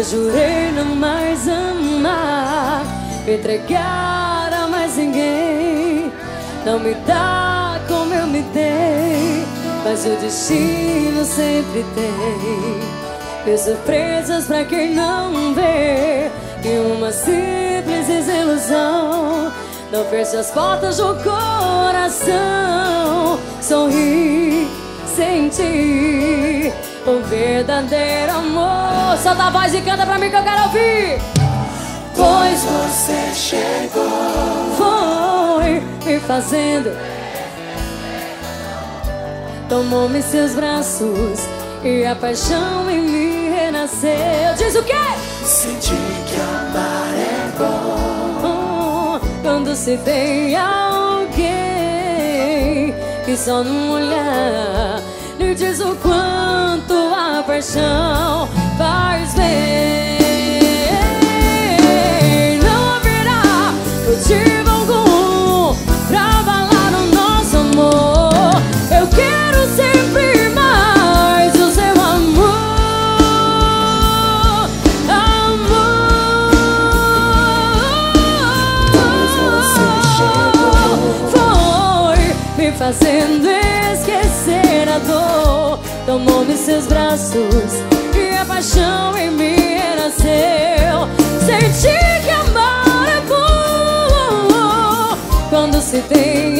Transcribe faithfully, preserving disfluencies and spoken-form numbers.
jurei não mais amar, me entregar a mais ninguém. Não me dá como eu me dei, mas o destino sempre tem mil surpresas pra quem não vê. E uma simples desilusão não fecha as portas do coração. Sorri, senti o verdadeiro amor. Solta a voz e canta pra mim que eu quero ouvir. Pois você chegou, foi me fazendo, tomou-me em seus braços e a paixão em mim renasceu. Diz o quê? Senti que amar é bom, Oh, quando se tem alguém que só num olhar lhe diz o quanto a paixão faz bem. Não haverá motivo algum pra abalar o nosso amor. Eu quero sempre mais o seu amor, amor. Pois você chegou, Foi me fazendo esquecer a dor, tomou-me em seus braços e a paixão em mim renasceu. Senti que amar é bom quando se tem